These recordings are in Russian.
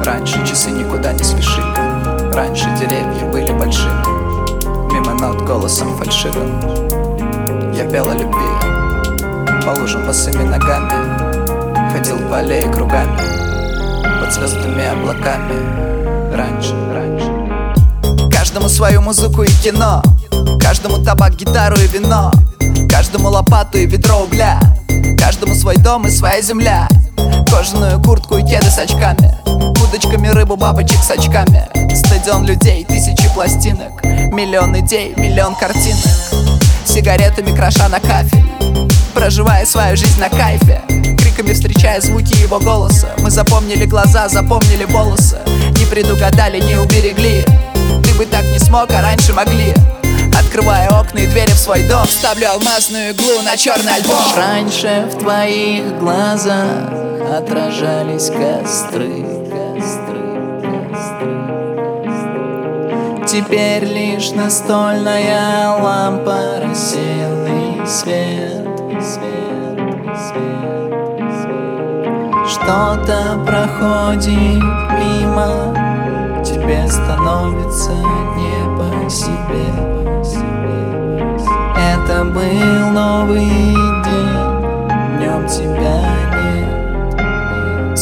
Раньше часы никуда не спешили, раньше деревья были большими. Мимо нот голосом фальшивым я пел о любви. По лужам босыми ногами ходил по аллее кругами, под звездами облаками. Раньше. Каждому свою музыку и кино, каждому табак, гитару и вино, каждому лопату и ведро угля, каждому свой дом и своя земля. Кожаную куртку и кеды с очками, удочками рыбу, бабочек с очками. Стадион людей, тысячи пластинок, миллион идей, миллион картинок. Сигаретами кроша на кафель, проживая свою жизнь на кайфе. Криками встречая звуки его голоса, мы запомнили глаза, запомнили волосы. Не предугадали, не уберегли. Ты бы так не смог, а раньше могли. Открывая окна и двери в свой дом, ставлю алмазную иглу на черный альбом. Раньше в твоих глазах отражались костры. Теперь лишь настольная лампа, рассеянный свет. Что-то проходит мимо, тебе становится не по себе. Это был новый день, днем тебя нет.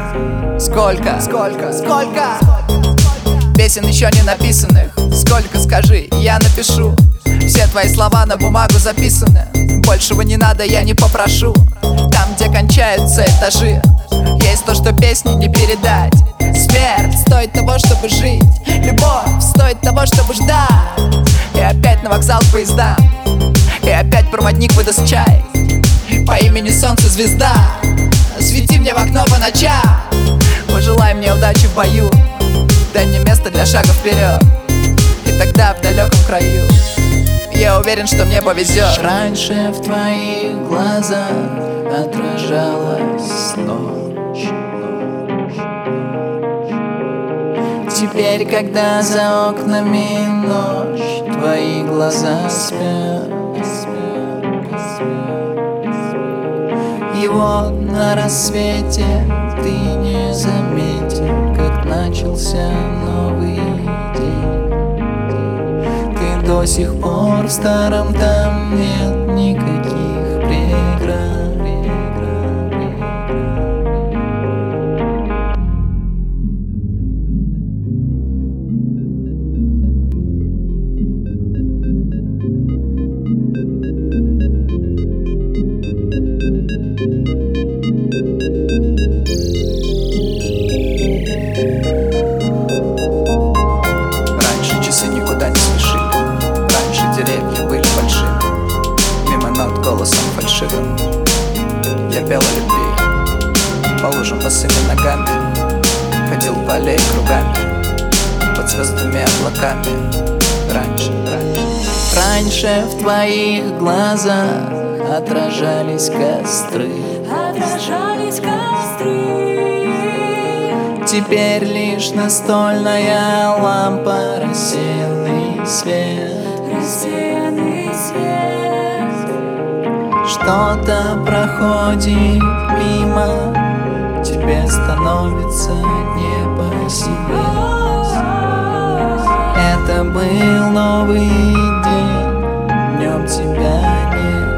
Сколько песен еще не написанных? Сколько, скажи, я напишу. Все твои слова на бумагу записаны. Большего не надо, я не попрошу. Там, где кончаются этажи, есть то, что песни не передать. Смерть стоит того, чтобы жить, любовь стоит того, чтобы ждать. И опять на вокзал к поездам, и опять проводник выдаст чай по имени Солнце, звезда. Свети мне в окно по ночам, пожелай мне удачи в бою, дай мне место для шага вперед, и тогда в далеком краю я уверен, что мне повезет. Раньше в твоих глазах отражалась ночь. Теперь, когда за окнами ночь, твои глаза спят. И вот на рассвете ты не заметил, как начался новый день. Ты до сих пор в старом, там нет никаких преград. Голосом фальшивым я пел о любви. По лужам босыми ногами ходил по аллее кругами, под звездами облаками. Раньше в твоих глазах отражались костры. Теперь лишь настольная лампа, рассеянный свет. Что-то проходит мимо, тебе становится не по себе. Это был новый день, днем тебя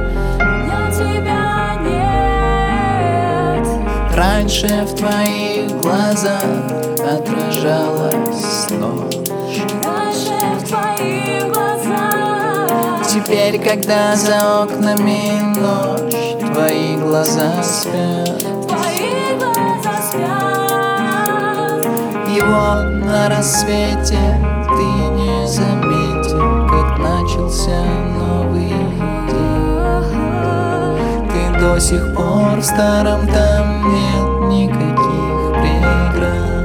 нет. Раньше в твоих глазах отражалась ночь. Теперь, когда за окнами ночь, твои глаза спят. И вот на рассвете ты не заметил, как начался новый день. Ты до сих пор в старом, там нет никаких преград.